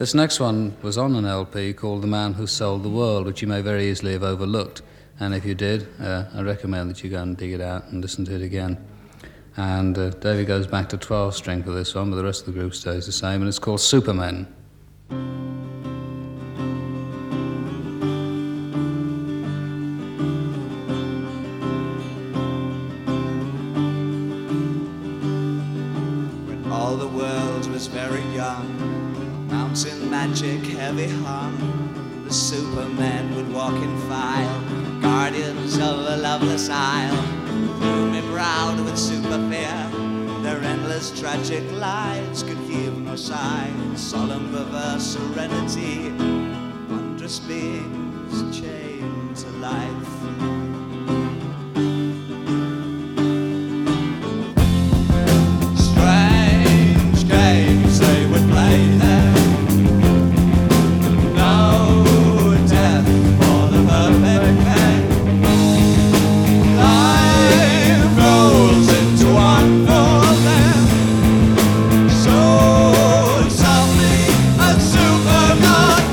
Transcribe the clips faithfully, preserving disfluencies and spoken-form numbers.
This next one was on an L P called The Man Who Sold the World, which you may very easily have overlooked. And if you did, uh, I recommend that you go and dig it out and listen to it again. And uh, David goes back to twelve string for this one, but the rest of the group stays the same, and it's called Supermen. When all the world was very young, mountain magic heavy hung, the Supermen would walk in file, guardians of a loveless isle, gloomy browed with super fear. Their endless tragic lives could heave no sigh, solemn perverse serenity, wondrous beings chained to life. Strange games they would play there, no death for the perfect man. Life rolls into one for them, so softly a superman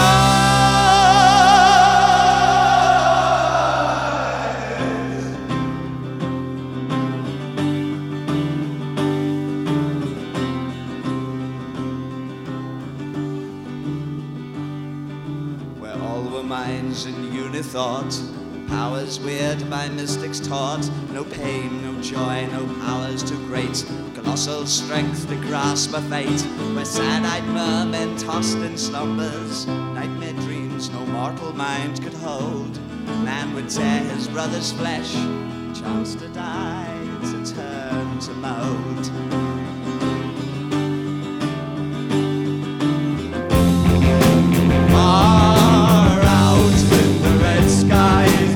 where all were minds in unithought, powers weird by mystics taught, no pain, no joy, no powers too great, colossal strength to grasp a fate, where sad-eyed mermen tossed in slumbers, nightmare dreams no mortal mind could hold. Man would tear his brother's flesh, chance to die, to turn to mold. Far out in the red skies,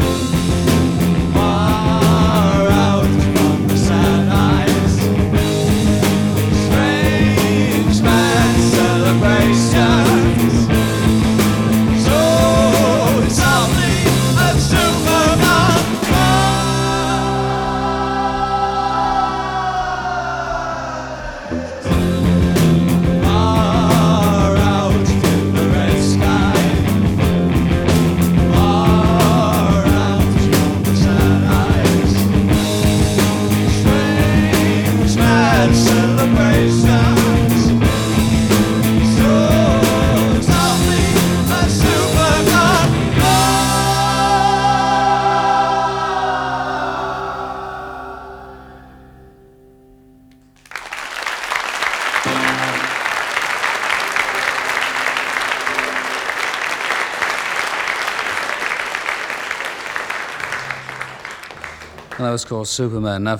far out from the sad eyes, strange mad celebrations, so softly a superman far out in the red sky, far out from the sad eyes, strange mad celebrations, so softly a superman And that was called Superman. Now,